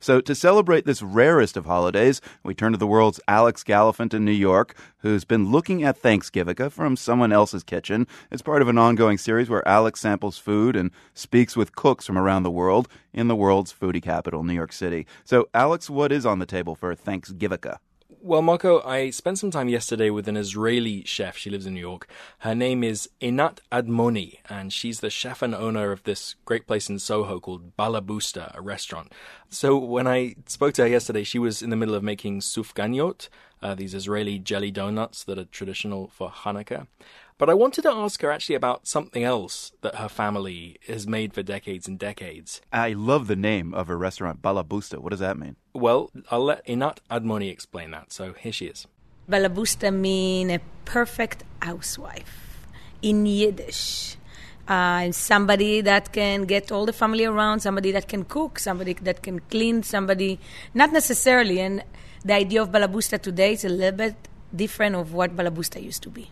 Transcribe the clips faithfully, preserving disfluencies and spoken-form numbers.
So to celebrate this rarest of holidays, we turn to the world's Alex Gallafent in New York, who's been looking at Thanksgiving from someone else's kitchen. It's part of an ongoing series where Alex samples food and speaks with cooks from around the world in the world's foodie capital, New York City. So, Alex, what is on the table for Thanksgiving? Well, Marco, I spent some time yesterday with an Israeli chef. She lives in New York. Her name is Einat Admoni, and she's the chef and owner of this great place in Soho called Balabusta, a restaurant. So when I spoke to her yesterday, she was in the middle of making sufganiyot, uh, these Israeli jelly donuts that are traditional for Hanukkah. But I wanted to ask her actually about something else that her family has made for decades and decades. I love the name of her restaurant, Balabusta. What does that mean? Well, I'll let Einat Admoni explain that. So here she is. Balabusta means a perfect housewife in Yiddish. Uh, somebody that can get all the family around, somebody that can cook, somebody that can clean, somebody, not necessarily. And the idea of Balabusta today is a little bit different of what Balabusta used to be.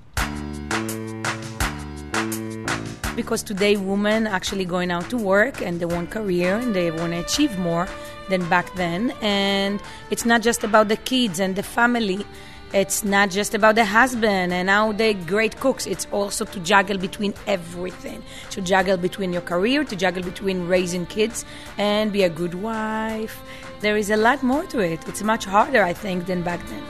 Because today women actually going out to work and they want career and they want to achieve more than back then. And it's not just about the kids and the family. It's not just about the husband and how they're great cooks. It's also to juggle between everything. To juggle between your career, to juggle between raising kids and be a good wife. There is a lot more to it. It's much harder, I think, than back then.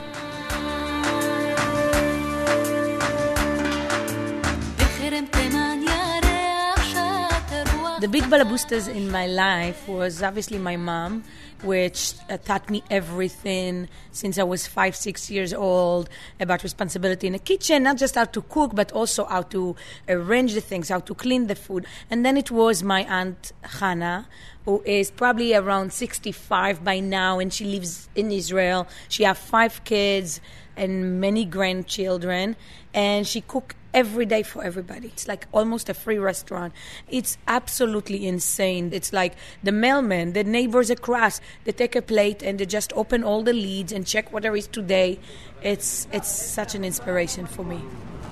The big balabustas in my life was obviously my mom, which uh, taught me everything since I was five, six years old about responsibility in the kitchen, not just how to cook, but also how to arrange the things, how to clean the food. And then it was my aunt Hannah, who is probably around sixty-five by now, and she lives in Israel. She has five kids and many grandchildren, and she cooked every day for everybody. It's like almost a free restaurant. It's absolutely insane. It's like the mailman, the neighbors across, they take a plate and they just open all the lids and check what there is today. It's it's such an inspiration for me.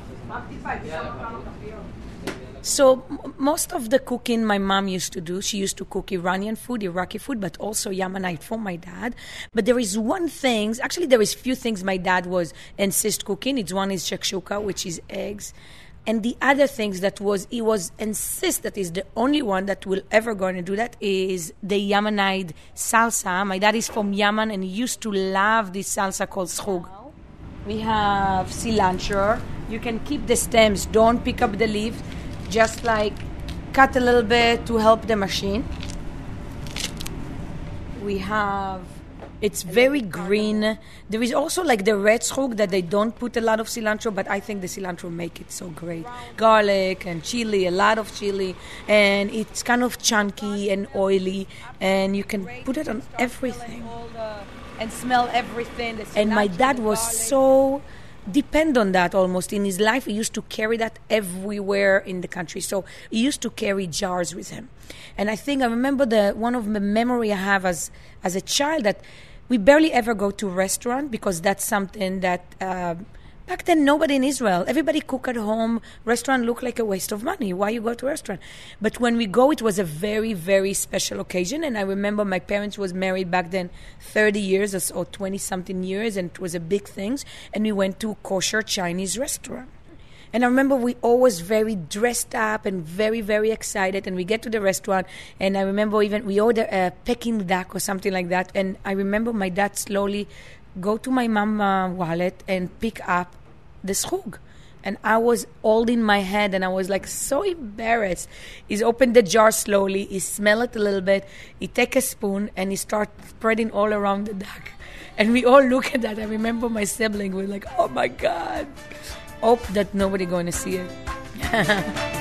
So m- most of the cooking my mom used to do, she used to cook Iranian food, Iraqi food, but also Yemenite for my dad. But there is one thing, actually there is few things my dad was insist cooking. It's one is shakshuka, which is eggs. And the other things that was, he was insist that is the only one that will ever going to do that is the Yemenite salsa. My dad is from Yemen and he used to love this salsa called schug. We have cilantro. You can keep the stems, don't pick up the leaves. Just like cut a little bit to help the machine. We have, it's very green. There is also like the red schug that they don't put a lot of cilantro, but I think the cilantro make it so great. Garlic and chili, a lot of chili, and it's kind of chunky and oily, and you can put it on everything. And smell everything. And my dad was so depend on that almost in his life. He used to carry that everywhere in the country. So he used to carry jars with him. And I think I remember the one of the memory I have as as a child that we barely ever go to a restaurant because that's something that uh, back then nobody in Israel, everybody cook at home. Restaurant looked like a waste of money. Why you go to a restaurant? But when we go, it was a very, very special occasion. And I remember my parents was married back then thirty years or twenty-something years, and it was a big thing. And we went to a kosher Chinese restaurant. And I remember we always very dressed up and very, very excited. And we get to the restaurant, and I remember even we order a Peking duck or something like that. And I remember my dad slowly go to my mom's uh, wallet and pick up the schug. And I was holding my head and I was like so embarrassed. He's opened the jar slowly, he smelled it a little bit, he take a spoon and he start spreading all around the duck. And we all look at that. I remember my sibling was like, oh my God. Hope that nobody going to see it.